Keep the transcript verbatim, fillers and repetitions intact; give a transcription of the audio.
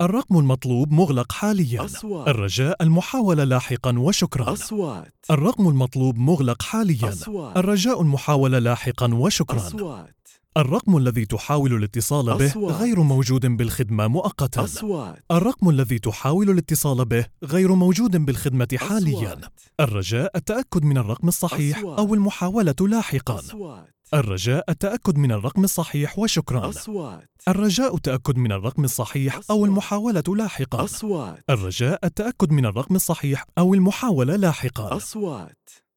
الرقم المطلوب مغلق حالياً. أصوات. الرجاء المحاولة لاحقاً وشكراً. أصوات. الرقم المطلوب مغلق حالياً. أصوات. الرجاء المحاولة لاحقاً وشكراً. أصوات. الرقم الذي تحاول الاتصال به أصوات. غير موجود بالخدمة مؤقتاً. أصوات. الرقم الذي تحاول الاتصال به غير موجود بالخدمة حالياً. أصوات. الرجاء التأكد من الرقم الصحيح أصوات. أو المحاولة لاحقاً. أصوات. الرجاء التأكد من الرقم الصحيح وشكراً. أصوات. الرجاء التأكد من الرقم الصحيح أو المحاولة لاحقاً. أصوات. الرجاء التأكد من الرقم الصحيح أو المحاولة لاحقاً. أصوات.